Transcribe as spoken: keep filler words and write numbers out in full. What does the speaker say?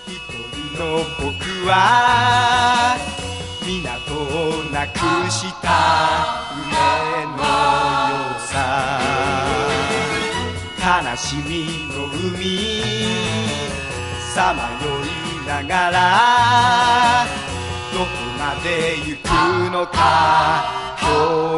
一人の僕は港をなくした船のよさ、悲しみの海さまよいながらどこまで行くのか今日